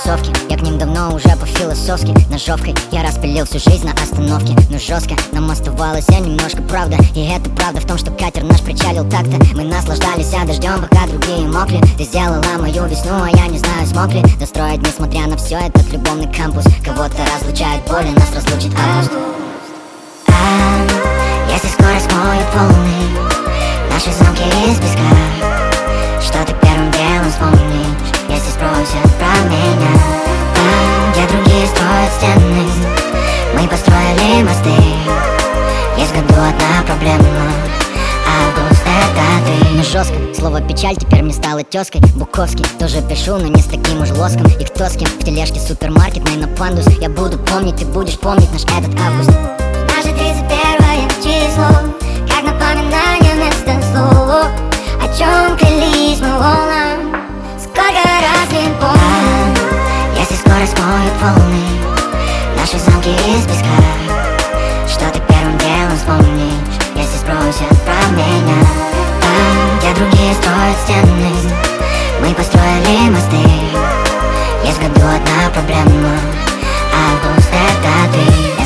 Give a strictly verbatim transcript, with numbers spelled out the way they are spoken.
кроссовки. Я к ним давно уже по-философски. Ножовкой я распилил всю жизнь на остановке. Но жестко нам оставалось я немножко правда. И это правда в том, что катер наш причалил так-то. Мы наслаждались а дождем, пока другие мокли. Ты сделала мою весну, а я не знаю, смог ли достроить, несмотря на все, этот любовный кампус. Кого-то разлучает боль, и нас разлучит август. А если скоро смоют волны наши замки из песка, что ты первым делом вспомнишь, если спросят про меня? Там, где другие строят стены, мы построили мосты. Есть в году одна проблема: август — это ты. Но жестко, слово печаль теперь мне стало тезкой. Буковский тоже пишу, но не с таким уж лоском. И кто с кем в тележке супермаркет, на пандус. Я буду помнить, ты будешь помнить наш этот август. Наше тридцать первое число, как напоминание вместо слов, о чем клялись мы волнам, сколько раз не помню. А если скоро смоют волны наши замки из песка, что ты первым делом вспомнишь, если спросят про меня? Там, где другие строят стены, мы построили мосты. Есть в году одна проблема: август — это ты.